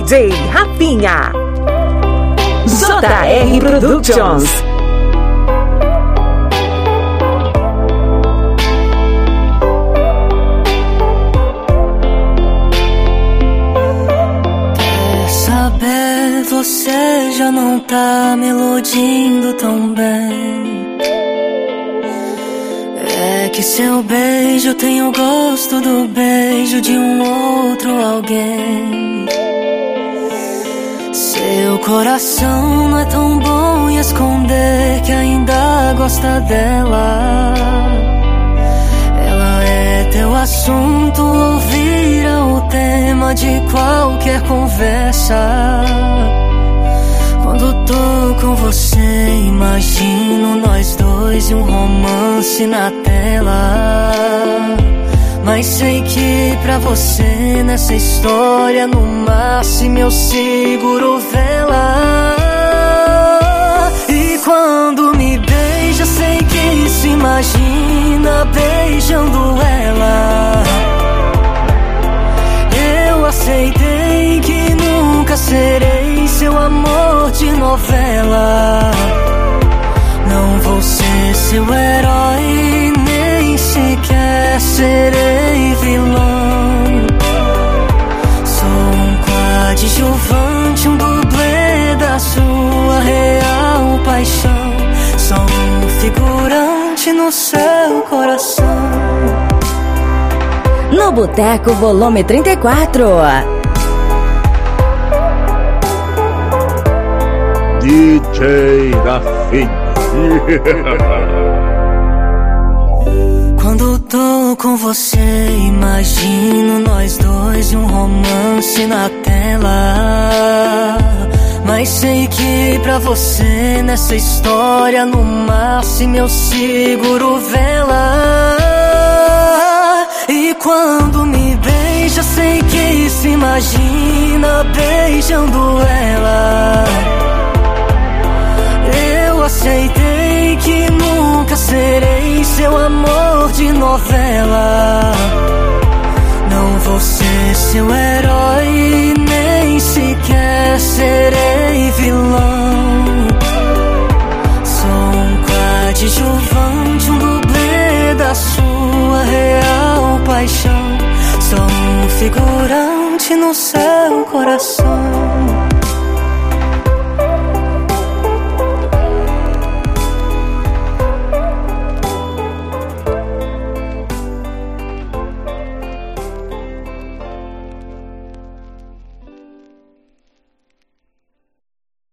DJ Rafinha. JR Productions. Quer saber, você já não tá me iludindo tão bem. É que seu beijo tem o gosto do beijo de um outro alguém. Seu coração não é tão bom em esconder que ainda gosta dela. Ela é teu assunto ou vira o tema de qualquer conversa. Quando tô com você, imagino nós dois e um romance na tela. Mas sei que pra você nessa história no máximo eu seguro vela. E quando me beija sei que se imagina beijando ela. Eu aceitei que nunca serei seu amor de novela. Não vou ser seu herói, nem sequer serei vilão. Sou um coadjuvante, um dublê da sua real paixão. Sou um figurante no seu coração. No Boteco Volume 34. DJ Rafinha. Quando tô com você, imagino nós dois e um romance na tela. Mas sei que pra você nessa história no máximo eu seguro vela. E quando me beija sei que se imagina beijando ela. Eu aceitei que nunca serei seu amor de novela. Não vou ser seu herói, nem sequer serei vilão. Sou um coadjuvante, um dublê da sua real paixão. Sou um figurante no seu coração.